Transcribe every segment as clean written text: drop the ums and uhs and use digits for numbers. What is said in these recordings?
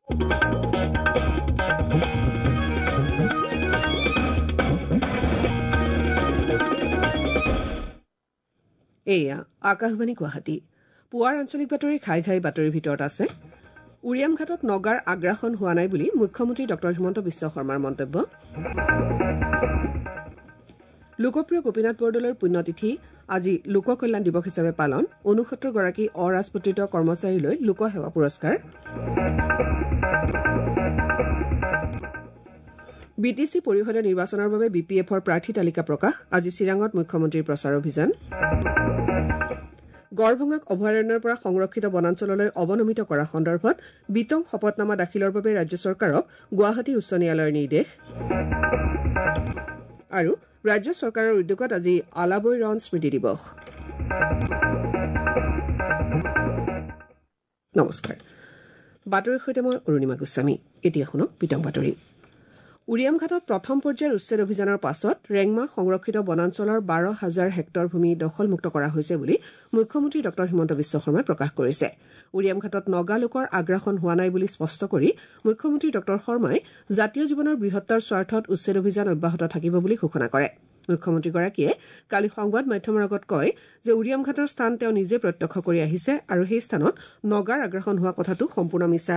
এয়া আকাশবাণী গুৱাহাটী পুৱাৰ আঞ্চলিক বাতৰি ঘাই ঘাই বাতৰিৰ ভিতৰত আছে উৰিয়াম ঘাটত নগাৰ আগ্ৰাসন হোৱা নাই বুলি মুখ্যমন্ত্ৰী ডক্টৰ হিমন্ত বিশ্ব শৰ্মাৰ মন্তব্য লোকপ্ৰিয় গোপীনাথ বৰদলৈৰ পুণ্যতিথি আজি লোক কল্যাণ দিৱস হিচাপে পালন ৬৯ গৰাকী অৰাজপত্ৰিত কৰ্মচাৰীলৈ লোকসেৱা পুৰস্কাৰ বিটিচি পৰিষদীয় নিৰ্বাচনৰ বাবে বিপিএফৰ প্ৰাৰ্থী তালিকা প্ৰকাশ আজি চিৰাঙত মুখ্যমন্ত্ৰীৰ প্ৰচাৰ অভিযান গড়ভঙাক অভয়াৰণ্যৰ পৰা সংৰক্ষিত বনাঞ্চললৈ অৱনমিত কৰা সন্দৰ্ভত বিতং শপতনামা দাখিলৰ বাবে ৰাজ্য চৰকাৰক গুৱাহাটী উচ্চ ন্যায়ালয়ৰ নিৰ্দেশ আৰু ৰাজ্য চৰকাৰৰ উদ্যোগত আজি আলাবৈ ৰণ স্মৃতি দিৱস নমস্কাৰ বাতৰিৰ সৈতে মই অৰুণিমা গোস্বামী এতিয়া শুনক বিতং বাতৰি উৰিয়াম ঘাটত প্ৰথম পৰ্যায়ৰ উচ্ছেদ অভিযানৰ পাছত ৰেংমা সংৰক্ষিত বনাঞ্চলৰ ১২,০০০ হেক্টৰ ভূমি দখলমুক্ত কৰা হৈছে বুলি মুখ্যমন্ত্ৰী ডক্টৰ হিমন্ত বিশ্ব শৰ্মাই প্ৰকাশ কৰিছে উৰিয়াম ঘাটত নগা লোকৰ আগ্ৰাসন হোৱা নাই বুলি স্পষ্ট কৰি মুখ্যমন্ত্ৰী ডক্টৰ শৰ্মাই জাতীয় জীৱনৰ বৃহত্তৰ স্বাৰ্থত উচ্ছেদ অভিযান অব্যাহত থাকিব বুলি ঘোষণা কৰে মুখ্যমন্ত্ৰীগৰাকীয়ে কালি সংবাদ মাধ্যমৰ আগত কয় যে উৰিয়াম ঘাটৰ স্থান তেওঁ নিজে প্ৰত্যক্ষ কৰি আহিছে আৰু সেই স্থানত নগাৰ আগ্ৰাসন হোৱা কথাটো সম্পূৰ্ণ মিছা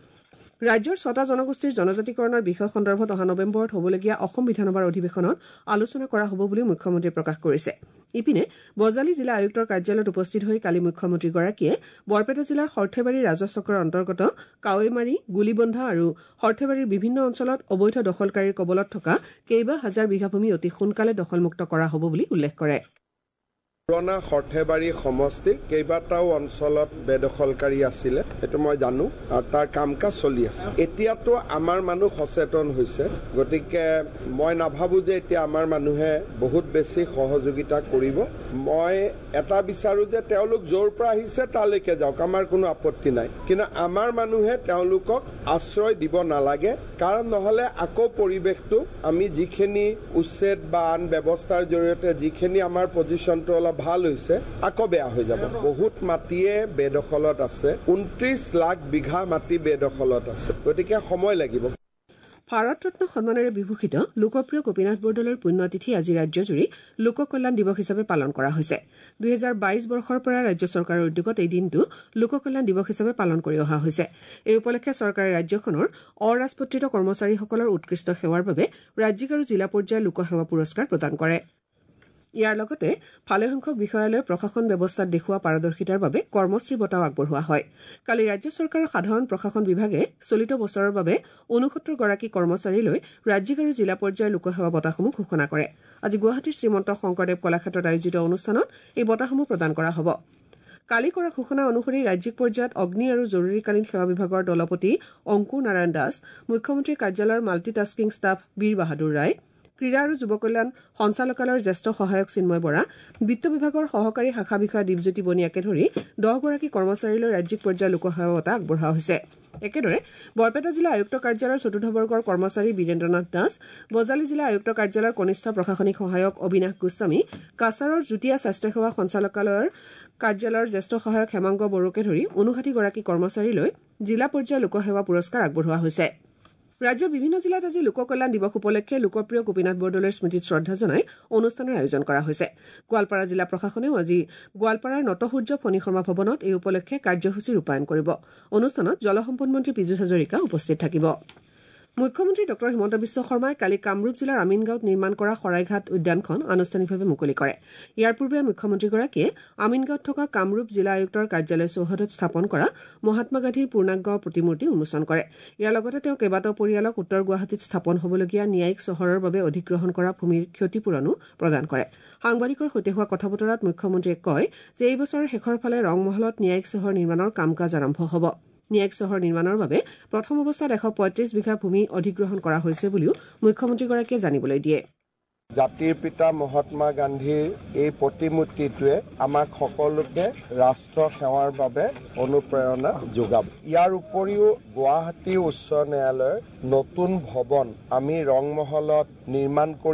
ৰাজ্যৰ ৬টা জনগোষ্ঠীৰ জনজাতিকৰণৰ বিষয় সন্দৰ্ভত অহা নৱেম্বৰত হ'বলগীয়া অসম বিধানসভাৰ অধিৱেশনত আলোচনা কৰা হ'ব বুলি মুখ্যমন্ত্ৰীয়ে প্ৰকাশ কৰিছে ইপিনে বজালী জিলা আয়ুক্তৰ কাৰ্যালয়ত উপস্থিত হৈ কালি মুখ্যমন্ত্ৰীগৰাকীয়ে বৰপেটা জিলাৰ সৰ্থেবাৰী ৰাজহ চক্ৰৰ অন্তৰ্গত কাৱৈমাৰী গুলীবন্ধা আৰু সৰ্থেবাৰীৰ বিভিন্ন অঞ্চলত অবৈধ দখলকাৰীৰ কবলত থকা কেইবা হাজাৰ বিঘা ভূমি অতি সোনকালে দখলমুক্ত কৰা হ'ব বুলি উল্লেখ কৰে পুৰণা সৰ্থেবাৰী সমষ্টিৰ কেইবাটাও অঞ্চলত বেদখলকাৰী আছিলে এইটো মই জানো আৰু তাৰ কাম কাজ চলি আছে এতিয়াতো আমাৰ মানুহ সচেতন হৈছে গতিকে মই নাভাবো যে এতিয়া আমাৰ মানুহে বহুত বেছি সহযোগিতা কৰিব মই এটা বিচাৰো যে তেওঁলোক য'ৰ পৰা আহিছে তালৈকে যাওক আমাৰ কোনো আপত্তি নাই কিন্তু আমাৰ মানুহে তেওঁলোকক আশ্ৰয় দিব নালাগে কাৰণ নহলে আকৌ পৰিৱেশটো আমি যিখিনি উচ্ছেদ বা আন ব্যৱস্থাৰ জৰিয়তে যিখিনি আমাৰ পজিশ্যনটো অলপ ভাল হৈছে আকৌ বেয়া হৈ যাব বহুত মাটিয়ে বেদখলত আছে ২৯ লাখ বিঘা মাটি বেদখলত আছে গতিকে সময় লাগিব ভাৰত ৰত্ন সন্মানেৰে বিভূষিত লোকপ্ৰিয় গোপীনাথ বৰদলৈৰ পুণ্যতিথি আজি ৰাজ্যজুৰি লোক কল্যাণ দিৱস হিচাপে পালন কৰা হৈছে ২০২২ বৰ্ষৰ পৰা ৰাজ্য চৰকাৰৰ উদ্যোগত এই দিনটো লোক কল্যাণ দিৱস হিচাপে পালন কৰি অহা হৈছে এই উপলক্ষে চৰকাৰে ৰাজ্যখনৰ অৰাজপত্ৰিত কৰ্মচাৰীসকলৰ উৎকৃষ্ট সেৱাৰ বাবে ৰাজ্যিক আৰু জিলা পৰ্যায়ৰ লোকসেৱা পুৰস্কাৰ প্ৰদান কৰে ইয়াৰ লগতে ভালেসংখ্যক বিষয়ালৈ প্ৰশাসন ব্যৱস্থাত দেখুওৱা পাৰদৰ্শিতাৰ বাবে কৰ্মশ্ৰী বঁটাও আগবঢ়োৱা হয় কালি ৰাজ্য চৰকাৰৰ সাধাৰণ প্ৰশাসন বিভাগে চলিত বছৰৰ বাবে ৬৯ গৰাকী কৰ্মচাৰীলৈ ৰাজ্যিক আৰু জিলা পৰ্যায়ৰ লোকসেৱা বঁটাসমূহ ঘোষণা কৰে আজি গুৱাহাটীৰ শ্ৰীমন্ত শংকৰদেৱ কলাক্ষেত্ৰত আয়োজিত অনুষ্ঠানত এই বঁটাসমূহ প্ৰদান কৰা হ'ব কালি কৰা ঘোষণা অনুসৰি ৰাজ্যিক পৰ্যায়ত অগ্নি আৰু জৰুৰীকালীন সেৱা বিভাগৰ দলপতি অংকুৰ নাৰায়ণ দাস মুখ্যমন্ত্ৰীৰ কাৰ্যালয়ৰ মাল্টিটাস্কিং ষ্টাফ বীৰ বাহাদুৰ ৰায় ক্ৰীড়া আৰু যুৱ কল্যাণ সঞ্চালকালয়ৰ জ্যেষ্ঠ সহায়ক চিন্ময় বৰা বিত্ত বিভাগৰ সহকাৰী শাখা বিষয়া দীপজ্যোতি বনিয়াকে ধৰি ১০ গৰাকী কৰ্মচাৰীলৈ ৰাজ্যিক পৰ্যায়ৰ লোকসেৱা বঁটা আগবঢ়োৱা হৈছে একেদৰে বৰপেটা জিলা আয়ুক্ত কাৰ্যালয়ৰ চতুৰ্থ বৰ্গৰ কৰ্মচাৰী বীৰেন্দ্ৰনাথ দাস বজালী জিলা আয়ুক্ত কাৰ্যালয়ৰ কনিষ্ঠ প্ৰশাসনিক সহায়ক অবিনাশ গোস্বামী কাছাৰৰ যুটীয়া স্বাস্থ্যসেৱা সঞ্চালকালয়ৰ কাৰ্যালয়ৰ জ্যেষ্ঠ সহায়ক হেমাংগ বড়োকে ধৰি ৫৯ গৰাকী কৰ্মচাৰীলৈ জিলা পৰ্যায়ৰ লোকসেৱা পুৰস্কাৰ আগবঢ়োৱা হৈছে ৰাজ্যৰ বিভিন্ন জিলাত আজি লোক কল্যাণ দিৱস উপলক্ষে লোকপ্ৰিয় গোপীনাথ বৰদলৈৰ স্মৃতিত শ্ৰদ্ধা জনাই অনুষ্ঠানৰ আয়োজন কৰা হৈছে গোৱালপাৰা জিলা প্ৰশাসনেও আজি গোৱালপাৰাৰ নটসূৰ্য ফণী শৰ্মা ভৱনত এই উপলক্ষে কাৰ্যসূচী ৰূপায়ণ কৰিব অনুষ্ঠানত জলসম্পদ মন্ত্ৰী পীযুষ হাজৰিকা উপস্থিত থাকিব মুখ্যমন্ত্ৰী ডক্টৰ হিমন্ত বিশ্ব শৰ্মাই কালি কামৰূপ জিলাৰ আমিনগাঁৱত নিৰ্মাণ কৰা শৰাইঘাট উদ্যানখন আনুষ্ঠানিকভাৱে মুকলি কৰে ইয়াৰ পূৰ্বে মুখ্যমন্ত্ৰীগৰাকীয়ে আমিনগাঁৱত থকা কামৰূপ জিলা আয়ুক্তৰ কাৰ্যালয় চৌহদত স্থাপন কৰা মহাত্মা গান্ধীৰ পূৰ্ণাংগ প্ৰতিমূৰ্তি উন্মোচন কৰে ইয়াৰ লগতে তেওঁ কেইবাটাও পৰিয়ালক উত্তৰ গুৱাহাটীত স্থাপন হ'বলগীয়া ন্যায়িক চহৰৰ বাবে অধিগ্ৰহণ কৰা ভূমিৰ ক্ষতিপূৰণো প্ৰদান কৰে সাংবাদিকৰ সৈতে হোৱা কথা বতৰাত মুখ্যমন্ত্ৰীয়ে কয় যে এই বছৰৰ শেষৰ ফালে ৰংমহলত ন্যায়িক চহৰ নিৰ্মাণৰ কাম কাজ আৰম্ভ হ'ব ন্যায়িক চহৰ নিৰ্মাণৰ বাবে প্ৰথম অৱস্থাত ১৩৫ বিঘা ভূমি অধিগ্ৰহণ কৰা হৈছে বুলিও মুখ্যমন্ত্ৰীগৰাকীয়ে জানিবলৈ দিয়ে জাতিৰ পিতা মহাত্মা গান্ধীৰ এই প্ৰতিমূৰ্তিটোৱে আমাক সকলোকে ৰাষ্ট্ৰ সেৱাৰ বাবে অনুপ্ৰেৰণা যোগাব ইয়াৰ উপৰিও গুৱাহাটী উচ্চ ন্যায়ালয়ৰ নতুন ভৱন আমি ৰংমহলত নিৰ্মাণ কৰিম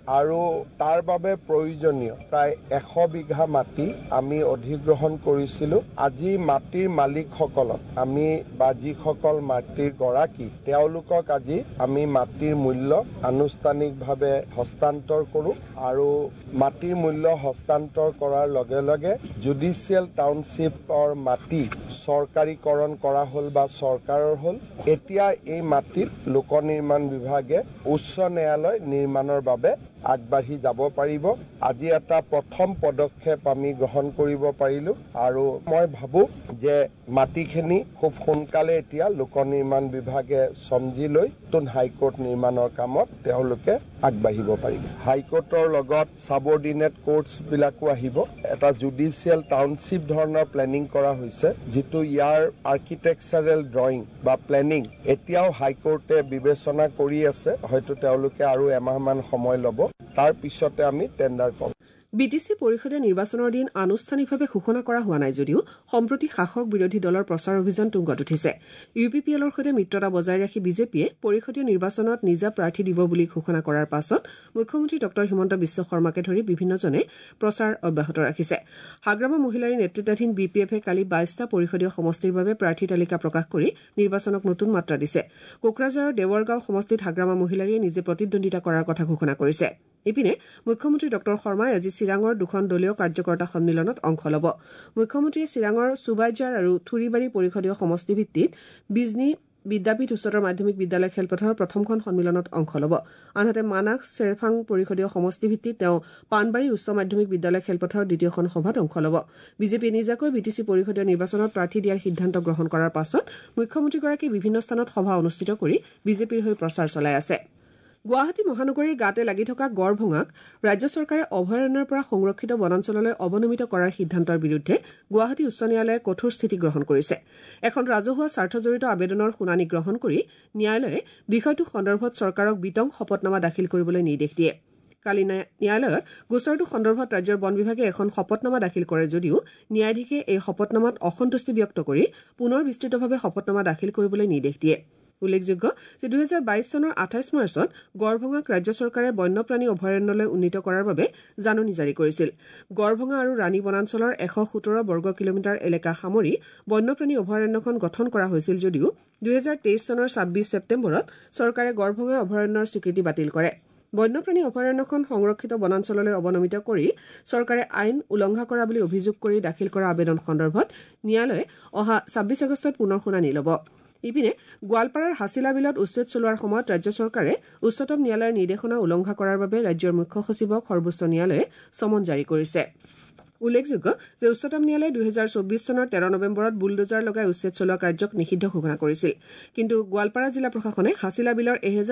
আৰু তাৰ বাবে প্ৰয়োজনীয় প্ৰায় 100 বিঘা মাটি আমি অধিগ্ৰহণ কৰিছিলোঁ। আজি মাটিৰ মালিকসকলক আমি বা যিসকল মাটিৰ গৰাকী তেওঁলোকক আজি আমি মাটিৰ মূল্য আনুষ্ঠানিকভাৱে হস্তান্তৰ কৰোঁ আৰু মাটিৰ মূল্য হস্তান্তৰ কৰাৰ লগে লগে জুডিচিয়েল টাউনশ্বিপৰ মাটি চৰকাৰীকৰণ কৰা হ'ল বা চৰকাৰৰ হ'ল। এতিয়া এই মাটিত লোক নিৰ্মাণ বিভাগে উচ্চ ন্যায়ালয় নিৰ্মাণৰ বাবে আগবাঢ়ি যাব পাৰিব। আজি এটা প্ৰথম পদক্ষেপ আমি গ্ৰহণ কৰিব পাৰিলোঁ আৰু মই ভাবোঁ যে মাটিখিনি খুব সোনকালে এতিয়া লোক নিৰ্মাণ বিভাগে চমজি লৈ নতুন হাইকোৰ্ট নিৰ্মাণৰ কামত তেওঁলোকে আগবাঢ়িব পাৰিব। হাইকোৰ্টৰ লগত ছাবঅৰ্ডিনেট কোৰ্টছবিলাকো আহিব। এটা জুডিচিয়েল টাউনশ্বিপ ধৰণৰ প্লেনিং কৰা হৈছে, যিটো ইয়াৰ আৰ্কিটেকচাৰেল ড্ৰয়িং বা প্লেনিং এতিয়াও হাইকোৰ্টে বিবেচনা কৰি আছে। হয়তো তেওঁলোকে আৰু এমাহমান সময় ল'ব, তাৰ পিছতে আমি টেণ্ডাৰ কৰিম। বিটিচি পৰিষদীয় নিৰ্বাচনৰ দিন আনুষ্ঠানিকভাৱে ঘোষণা কৰা হোৱা নাই যদিও সম্প্ৰতি শাসক বিৰোধী দলৰ প্ৰচাৰ অভিযান তুংগত উঠিছে। UPPLৰ সৈতে মিত্ৰতা বজাই ৰাখি বিজেপিয়ে পৰিষদীয় নিৰ্বাচনত নিজা প্ৰাৰ্থী দিব বুলি ঘোষণা কৰাৰ পাছত মুখ্যমন্ত্ৰী ডঃ হিমন্ত বিশ্ব শৰ্মাকে ধৰি বিভিন্নজনে প্ৰচাৰ অব্যাহত ৰাখিছে। হাগ্ৰামা মহিলাৰী নেতৃত্বাধীন BPFে কালি 22টা পৰিষদীয় সমষ্টিৰ বাবে প্ৰাৰ্থী তালিকা প্ৰকাশ কৰি নিৰ্বাচনক নতুন মাত্ৰা দিছে। কোকৰাঝাৰৰ দেৱৰগাঁও সমষ্টিত হাগ্ৰামা মহিলাৰীয়ে নিজে প্ৰতিদ্বন্দ্বিতা কৰাৰ কথা ঘোষণা কৰিছে। ইপিনে মুখ্যমন্ত্ৰী ডঃ শৰ্মাই আজি চিৰাঙৰ দুখন দলীয় কাৰ্যকৰ্তা সন্মিলনত অংশ ল'ব। মুখ্যমন্ত্ৰীয়ে চিৰাঙৰ সুবাইজাৰ আৰু থুৰিবাৰী পৰিষদীয় সমষ্টি ভিত্তিত বিজনী বিদ্যাপীঠ উচ্চতৰ মাধ্যমিক বিদ্যালয় খেলপথাৰৰ প্ৰথমখন সন্মিলনত অংশ ল'ব। আনহাতে মানাস চেৰফাং পৰিষদীয় সমষ্টি ভিত্তিত তেওঁ পাণবাৰী উচ্চ মাধ্যমিক বিদ্যালয় খেলপথাৰৰ দ্বিতীয়খন সভাত অংশ ল'ব। বিজেপিয়ে নিজাকৈ বিটিচি পৰিষদীয় নিৰ্বাচনত প্ৰাৰ্থী দিয়াৰ সিদ্ধান্ত গ্ৰহণ কৰাৰ পাছত মুখ্যমন্ত্ৰীগৰাকীয়ে বিভিন্ন স্থানত সভা অনুষ্ঠিত কৰি বিজেপিৰ হৈ প্ৰচাৰ চলাই আছে। গুৱাহাটী মহানগৰীৰ গাতে লাগি থকা গড়ভঙাক ৰাজ্য চৰকাৰে অভয়াৰণ্যৰ পৰা সংৰক্ষিত বনাঞ্চললৈ অৱনমিত কৰাৰ সিদ্ধান্তৰ বিৰুদ্ধে গুৱাহাটী উচ্চ ন্যায়ালয়ে কঠোৰ স্থিতি গ্ৰহণ কৰিছে। এখন ৰাজহুৱা স্বাৰ্থজড়িত আবেদনৰ শুনানি গ্ৰহণ কৰি ন্যায়ালয়ে বিষয়টো সন্দৰ্ভত চৰকাৰক বিতং শপতনামা দাখিল কৰিবলৈ নিৰ্দেশ দিয়ে। কালি ন্যায়ালয়ত গোচৰটো সন্দৰ্ভত ৰাজ্যৰ বন বিভাগে এখন শপতনামা দাখিল কৰে যদিও ন্যায়াধীশে এই শপতনামাত অসন্তুষ্টি ব্যক্ত কৰি পুনৰ বিস্তৃতভাৱে শপতনামা দাখিল কৰিবলৈ নিৰ্দেশ দিয়ে। উল্লেখযোগ্য যে 2022 চনৰ 28 মাৰ্চত গড়ভঙাক ৰাজ্য চৰকাৰে বন্যপ্ৰাণী অভয়াৰণ্যলৈ উন্নীত কৰাৰ বাবে জাননী জাৰি কৰিছিল। গড়ভঙা আৰু ৰাণী বনাঞ্চলৰ 117 বৰ্গ কিলোমিটাৰ এলেকা সামৰি বন্যপ্ৰাণী অভয়াৰণ্যখন গঠন কৰা হৈছিল যদিও 2023 চনৰ 26 ছেপ্টেম্বৰত চৰকাৰে গড়ভঙা অভয়াৰণ্যৰ স্বীকৃতি বাতিল কৰে। বন্যপ্ৰাণী অভয়াৰণ্যখন সংৰক্ষিত বনাঞ্চললৈ অৱনমিত কৰি চৰকাৰে আইন উলংঘা কৰা বুলি অভিযোগ কৰি দাখিল কৰা আবেদন সন্দৰ্ভত ন্যায়ালয়ে অহা 26 আগষ্টত পুনৰ শুনানি ল'ব। ইপিনে গোৱালপাৰাৰ হাছিলা বিলত উচ্ছেদ চলোৱাৰ সময়ত ৰাজ্য চৰকাৰে উচ্চতম ন্যায়ালয়ৰ নিৰ্দেশনা উলংঘা কৰাৰ বাবে ৰাজ্যৰ মুখ্য সচিবক সৰ্বোচ্চ ন্যায়ালয়ে সমন জাৰি কৰিছে। উল্লেখযোগ্য যে উচ্চতম ন্যায়ালয়ে 2024 চনৰ 13 নৱেম্বৰত বুলডোজাৰ লগাই উচ্ছেদ চলোৱা কাৰ্যক নিষিদ্ধ ঘোষণা কৰিছিল। কিন্তু গোৱালপাৰা জিলা প্ৰশাসনে হাছিলা বিলৰ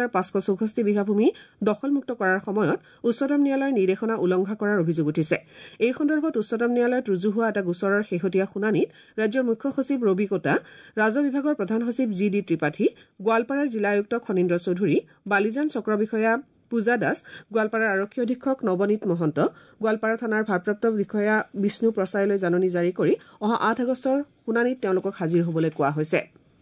1564 বিঘা ভূমি দখলমুক্ত কৰাৰ সময়ত উচ্চতম ন্যায়ালয়ৰ নিৰ্দেশনা উলংঘা কৰাৰ অভিযোগ উঠিছে। এই সন্দৰ্ভত উচ্চতম ন্যায়ালয়ত ৰুজু হোৱা এটা গোচৰৰ শেহতীয়া শুনানিত ৰাজ্যৰ মুখ্য সচিব ৰবি কোটা, ৰাজহ বিভাগৰ প্ৰধান সচিব GD ত্ৰিপাঠী, গোৱালপাৰাৰ জিলা আয়ুক্ত খনীন্দ্ৰ চৌধুৰী, বালিজান চক্ৰ বিষয়া পূজা দাস, গোৱালপাৰাৰ আৰক্ষী অধীক্ষক নৱনীত মহন্ত, গোৱালপাৰা থানাৰ ভাৰপ্ৰাপ্ত বিষয়া বিষ্ণু প্ৰসায়লৈ জাননী জাৰি কৰি অহা 8 আগষ্টৰ শুনানিত তেওঁলোকক হাজিৰ হ'বলৈ কোৱা হৈছে।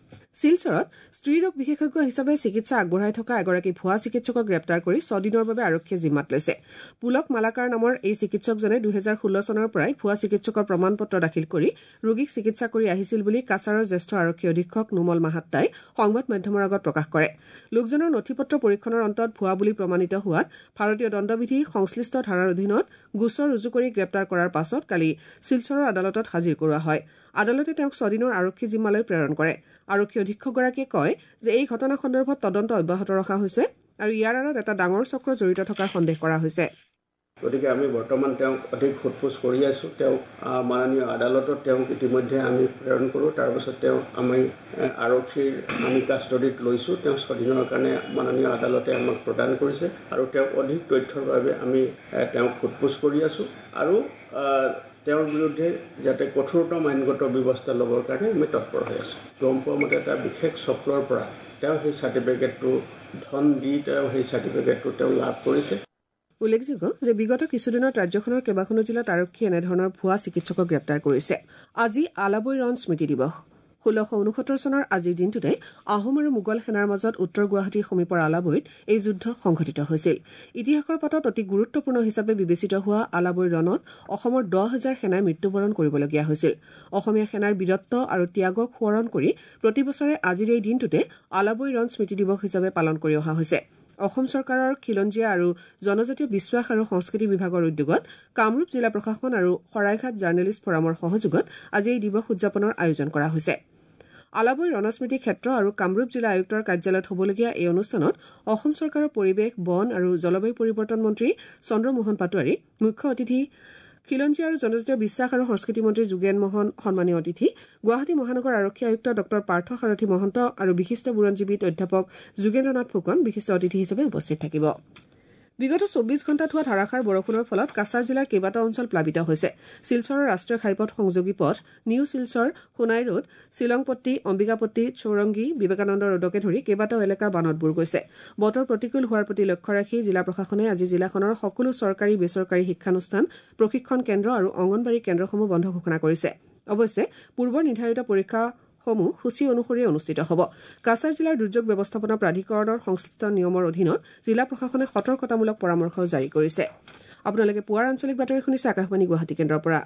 শিলচৰত স্ত্ৰীৰোগ বিশেষজ্ঞ হিচাপে চিকিৎসা আগবঢ়াই থকা এগৰাকী ভুৱা চিকিৎসকক গ্ৰেপ্তাৰ কৰি 6 দিনৰ বাবে আৰক্ষীয়ে জিম্মাত লৈছে। পুলক মালাকাৰ নামৰ এই চিকিৎসকজনে 2016 চনৰ পৰাই ভুৱা চিকিৎসকৰ প্ৰমাণ পত্ৰ দাখিল কৰি ৰোগীক চিকিৎসা কৰি আহিছিল বুলি কাছাৰৰ জ্যেষ্ঠ আৰক্ষী অধীক্ষক নুমল মাহাত্তাই সংবাদ মাধ্যমৰ আগত প্ৰকাশ কৰে। লোকজনৰ নথিপত্ৰ পৰীক্ষণৰ অন্তত ভুৱা বুলি প্ৰমাণিত হোৱাত ভাৰতীয় দণ্ডবিধিৰ সংশ্লিষ্ট ধাৰাৰ অধীনত গোচৰ ৰুজু কৰি গ্ৰেপ্তাৰ কৰাৰ পাছত কালি শিলচৰৰ আদালতত হাজিৰ কৰোৱা হয়। আদালতে তেওঁক 6 দিনৰ আৰক্ষী জিম্মালৈ প্ৰেৰণ কৰে। আৰক্ষী অধীক্ষকগৰাকীয়ে কয় যে এই ঘটনা সন্দৰ্ভত তদন্ত অব্যাহত ৰখা হৈছে আৰু ইয়াৰ আঁৰত এটা ডাঙৰ চক্ৰ জড়িত থকাৰ সন্দেহ কৰা হৈছে। গতিকে আমি বৰ্তমান তেওঁক অধিক সোধপোছ কৰি আছোঁ। তেওঁক মাননীয় আদালতত তেওঁক ইতিমধ্যে আমি প্ৰেৰণ কৰোঁ। তাৰপাছত তেওঁ আমি আৰক্ষীৰ আমি কাষ্টডিত লৈছোঁ। তেওঁ 6 দিনৰ কাৰণে মাননীয় আদালতে আমাক প্ৰদান কৰিছে আৰু তেওঁক অধিক তথ্যৰ বাবে আমি তেওঁক সোধপোছ কৰি আছোঁ আৰু তেওঁৰ বিৰুদ্ধে যাতে কঠোৰতম আইনগত ব্যৱস্থা ল'বৰ কাৰণে আমি তৎপৰ হৈ আছোঁ। গম পোৱা মতে এটা বিশেষ চক্ৰৰ পৰা তেওঁ সেই চাৰ্টিফিকেটটো ধন দি তেওঁ সেই চাৰ্টিফিকেটটো তেওঁ লাভ কৰিছে। উল্লেখযোগ্য যে বিগত কিছুদিনত ৰাজ্যখনৰ কেইবাখনো জিলাত আৰক্ষীয়ে এনেধৰণৰ ভুৱা চিকিৎসকক গ্ৰেপ্তাৰ কৰিছে। আজি আলাবৈ ৰণ স্মৃতি দিৱস। 1669 চনৰ আজিৰ দিনটোতে আহোম আৰু মোগল সেনাৰ মাজত উত্তৰ গুৱাহাটীৰ সমীপৰ আলাবৈত এই যুদ্ধ সংঘটিত হৈছিল ইতিহাসৰ পাতত অতি গুৰুত্বপূৰ্ণ হিচাপে বিবেচিত হোৱা আলাবৈ ৰণত অসমৰ 10,000 সেনাই মৃত্যুবৰণ কৰিবলগীয়া হৈছিল অসমীয়া সেনাৰ বীৰত্ব আৰু ত্যাগক সোঁৱৰণ কৰি প্ৰতি বছৰে আজিৰ এই দিনটোতে আলাবৈ ৰণ স্মৃতি দিৱস হিচাপে পালন কৰি অহা হৈছে অসম চৰকাৰৰ খিলঞ্জীয়া আৰু জনজাতীয় বিশ্বাস আৰু সংস্কৃতি বিভাগৰ উদ্যোগত কামৰূপ জিলা প্ৰশাসন আৰু শৰাইঘাট জাৰ্নেলিষ্ট ফৰামৰ সহযোগত আজি এই দিৱস উদযাপনৰ আয়োজন কৰা হৈছে আলাবৈ ৰণস্মৃতি ক্ষেত্ৰ আৰু কামৰূপ জিলা আয়ুক্তৰ কাৰ্যালয়ত হ'বলগীয়া এই অনুষ্ঠানত অসম চৰকাৰৰ পৰিৱেশ বন আৰু জলবায়ু পৰিৱৰ্তন মন্ত্ৰী চন্দ্ৰমোহন পাটোৱাৰী মুখ্য অতিথি খিলঞ্জীয়া আৰু জনজাতীয় বিশ্বাস আৰু সংস্কৃতি মন্ত্ৰী যোগেন মোহন সন্মানীয় অতিথি গুৱাহাটী মহানগৰ আৰক্ষী আয়ুক্ত ডক্টৰ পাৰ্থ সাৰথী মহন্ত আৰু বিশিষ্ট বুৰঞ্জীবিদ অধ্যাপক যোগেন্দ্ৰনাথ ফুকন বিশিষ্ট অতিথি হিচাপে উপস্থিত থাকিব বিগত 24 ঘণ্টাত হোৱা ধাৰাসাৰ বৰষুণৰ ফলত কাছাৰ জিলাৰ কেইবাটাও অঞ্চল প্লাবিত হৈছে শিলচৰৰ ৰাষ্ট্ৰীয় ঘাইপথ সংযোগী পথ নিউ শিলচৰ সোণাই ৰোড শিলংপট্টি অম্বিকাপট্টি চৌৰংগী বিবেকানন্দ ৰোডকে ধৰি কেইবাটাও এলেকা বানত বুৰ গৈছে বতৰ প্ৰতিকূল হোৱাৰ প্ৰতি লক্ষ্য ৰাখি জিলা প্ৰশাসনে আজি জিলাখনৰ সকলো চৰকাৰী বেচৰকাৰী শিক্ষানুষ্ঠান প্ৰশিক্ষণ কেন্দ্ৰ আৰু অংগনবাড়ী কেন্দ্ৰসমূহ বন্ধ ঘোষণা কৰিছে অৱশ্যে পূৰ্বৰ নিৰ্ধাৰিত পৰীক্ষাসমূহ সূচী অনুসৰি অনুষ্ঠিত হ'ব কাছাৰ জিলাৰ দুৰ্যোগ ব্যৱস্থাপনা প্ৰাধিকৰণৰ সংশ্লিষ্ট নিয়মৰ অধীনত জিলা প্ৰশাসনে সতৰ্কতামূলক পৰামৰ্শ জাৰি কৰিছে আপোনালোকে পুৱাৰ আঞ্চলিক বাতৰি শুনিছে আকাশবাণী গুৱাহাটী কেন্দ্ৰৰ পৰা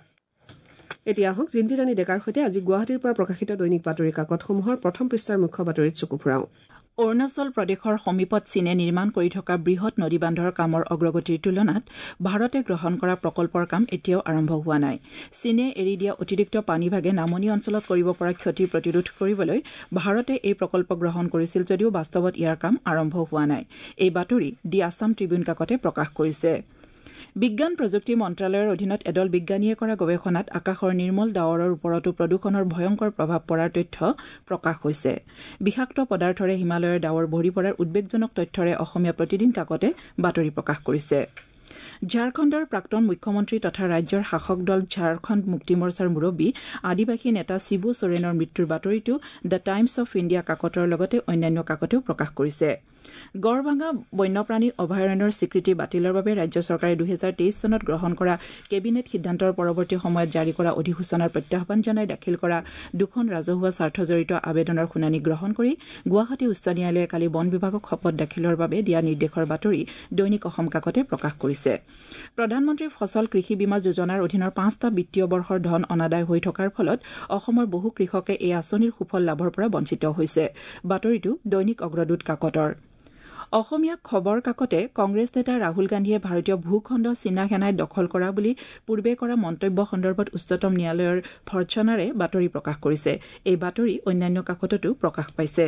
এতিয়া আহক জিন্তি ৰাণী ডেকাৰ সৈতে আজি গুৱাহাটীৰ পৰা প্ৰকাশিত দৈনিক বাতৰি কাকতসমূহৰ প্ৰথম পৃষ্ঠাৰ মুখ্য বাতৰিত চকু ফুৰাওঁ অৰুণাচল প্ৰদেশৰ সমীপত চীনে নিৰ্মাণ কৰি থকা বৃহৎ নদীবান্ধৰ কামৰ অগ্ৰগতিৰ তুলনাত ভাৰতে গ্ৰহণ কৰা প্ৰকল্পৰ কাম এতিয়াও আৰম্ভ হোৱা নাই চীনে এৰি দিয়া অতিৰিক্ত পানীভাগে নামনি অঞ্চলত কৰিব পৰা ক্ষতি প্ৰতিৰোধ কৰিবলৈ ভাৰতে এই প্ৰকল্প গ্ৰহণ কৰিছিল যদিও বাস্তৱত ইয়াৰ কাম আৰম্ভ হোৱা নাই এই বাতৰি দি আছাম ট্ৰিবিউন কাকতে প্ৰকাশ কৰিছে বিজ্ঞান প্ৰযুক্তি মন্ত্ৰালয়ৰ অধীনত এদল বিজ্ঞানীয়ে কৰা গৱেষণাত আকাশৰ নিৰ্মল ডাৱৰৰ ওপৰতো প্ৰদূষণৰ ভয়ংকৰ প্ৰভাৱ পৰাৰ তথ্য প্ৰকাশ হৈছে বিষাক্ত পদাৰ্থৰে হিমালয়ৰ ডাৱৰ ভৰি পৰাৰ উদ্বেগজনক তথ্যৰে অসমীয়া প্ৰতিদিন কাকতে বাতৰি প্ৰকাশ কৰিছে ঝাৰখণ্ডৰ প্ৰাক্তন মুখ্যমন্ত্ৰী তথা ৰাজ্যৰ শাসক দল ঝাৰখণ্ড মুক্তি মৰ্চাৰ মুৰব্বী আদিবাসী নেতা শিবু সোৰেনৰ মৃত্যুৰ বাতৰিটো দ্য টাইমছ অৱ ইণ্ডিয়া কাকতৰ লগতে অন্যান্য কাকতেও প্ৰকাশ কৰিছে গড়ভাঙা বন্যপ্ৰাণী অভয়াৰণ্যৰ স্বীকৃতি বাতিলৰ বাবে ৰাজ্য চৰকাৰে 2023 চনত গ্ৰহণ কৰা কেবিনেট সিদ্ধান্তৰ পৰৱৰ্তী সময়ত জাৰি কৰা অধিসূচনাৰ প্ৰত্যাহ্বান জনাই দাখিল কৰা দুখন ৰাজহুৱা স্বাৰ্থজড়িত আবেদনৰ শুনানি গ্ৰহণ কৰি গুৱাহাটী উচ্চ ন্যায়ালয়ে কালি বন বিভাগক শপত দাখিলৰ বাবে দিয়া নিৰ্দেশৰ বাতৰি দৈনিক অসম কাকতে প্ৰকাশ কৰিছে প্ৰধানমন্ত্ৰী ফচল কৃষি বীমা যোজনাৰ অধীনৰ 5টা বিত্তীয় বৰ্ষৰ ধন অনাদায় হৈ থকাৰ ফলত অসমৰ বহু কৃষকে এই আঁচনিৰ সুফল লাভৰ পৰা বঞ্চিত হৈছে বাতৰিটো দৈনিক অগ্ৰদূত কাকতৰ অসমীয়া খবৰ কাকতে কংগ্ৰেছ নেতা ৰাহুল গান্ধীয়ে ভাৰতীয় ভূখণ্ড চীনা সেনাই দখল কৰা বুলি পূৰ্বে কৰা মন্তব্য সন্দৰ্ভত উচ্চতম ন্যায়ালয়ৰ ভৰ্ৎসনাৰে বাতৰি প্ৰকাশ কৰিছে এই বাতৰি অন্যান্য কাকততো প্ৰকাশ পাইছে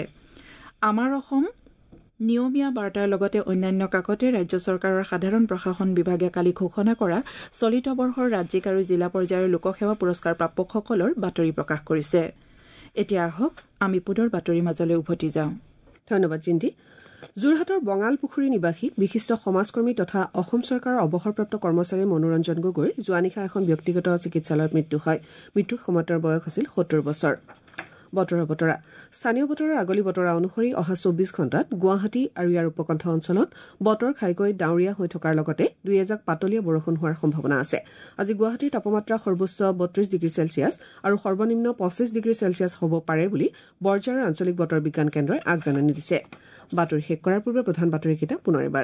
আমাৰ অসম নিয়মীয়া বাৰ্তাৰ লগতে অন্যান্য কাকতে ৰাজ্য চৰকাৰৰ সাধাৰণ প্ৰশাসন বিভাগে কালি ঘোষণা কৰা চলিত বৰ্ষৰ ৰাজ্যিক আৰু জিলা পৰ্যায়ৰ লোকসেৱা পুৰস্কাৰ প্ৰাপকসকলৰ বাতৰি প্ৰকাশ কৰিছে এতিয়া আহক আমি পুনৰ বাতৰিৰ মাজলৈ উভতি যাওঁ ধন্যবাদ জিন্তি যোৰহাটৰ বঙালপুখুৰী নিবাসী বিশিষ্ট সমাজকৰ্মী তথা অসম চৰকাৰৰ অৱসৰপ্ৰাপ্ত কৰ্মচাৰী মনোৰঞ্জন গগৈৰ যোৱা নিশা এখন ব্যক্তিগত চিকিৎসালয়ত মৃত্যু হয় মৃত্যুৰ সময়ত তেওঁৰ বয়স আছিল 70 বছৰ বতৰৰ বতৰা স্থানীয় বতৰৰ আগলি বতৰা অনুসৰি অহা 24 ঘণ্টাত গুৱাহাটী আৰু ইয়াৰ উপকণ্ঠ অঞ্চলত বতৰ ঘাইকৈ ডাৱৰীয়া হৈ থকাৰ লগতে দুই এজাক পাতলীয়া বৰষুণ হোৱাৰ সম্ভাৱনা আছে আজি গুৱাহাটীৰ তাপমাত্ৰা সৰ্বোচ্চ 32 ডিগ্ৰী চেলছিয়াছ আৰু সৰ্বনিম্ন 25 ডিগ্ৰী চেলছিয়াছ হ'ব পাৰে বুলি বৰঝাৰৰ আঞ্চলিক বতৰ বিজ্ঞান কেন্দ্ৰই আগজাননী দিছে বাতৰি শেষ কৰাৰ পূৰ্বে প্ৰধান বাতৰিকেইটা পুনৰ এবাৰ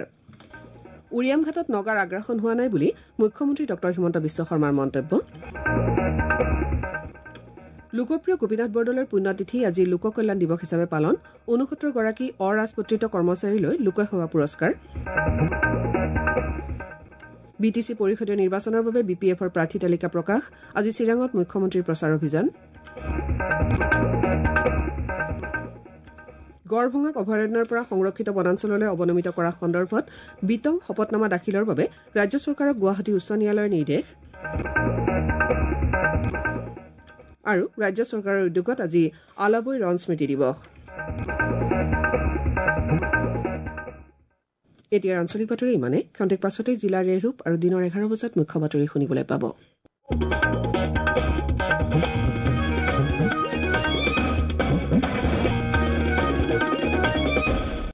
উৰিয়াম ঘাটত নগাৰ আগ্ৰাসন হোৱা নাই বুলি মুখ্যমন্ত্ৰী ডক্টৰ হিমন্ত বিশ্ব শৰ্মাৰ মন্তব্য লোকপ্ৰিয় গোপীনাথ বৰদলৈৰ পুণ্যতিথি আজি লোক কল্যাণ দিৱস হিচাপে পালন 69 গৰাকী অৰাজপত্ৰিত কৰ্মচাৰীলৈ লোকসেৱা পুৰস্কাৰ বিটিচি পৰিষদীয় নিৰ্বাচনৰ বাবে বিপিএফৰ প্ৰাৰ্থী তালিকা প্ৰকাশ আজি চিৰাঙত মুখ্যমন্ত্ৰীৰ প্ৰচাৰ অভিযান গড়ভঙাক অভয়াৰণ্যৰ পৰা সংৰক্ষিত বনাঞ্চললৈ অৱনমিত কৰা সন্দৰ্ভত বিতং শপতনামা দাখিলৰ বাবে ৰাজ্য চৰকাৰক গুৱাহাটী উচ্চ ন্যায়ালয়ৰ নিৰ্দেশ আৰু ৰাজ্য চৰকাৰৰ উদ্যোগত আজি আলাবৈ ৰণ স্মৃতি দিৱস এতিয়াৰ আঞ্চলিক বাতৰি ইমানে ক্ষন্তেক পাছতে জিলাৰ ৰেৰূপ আৰু দিনৰ 11 বজাত মুখ্য বাতৰি শুনিবলৈ পাব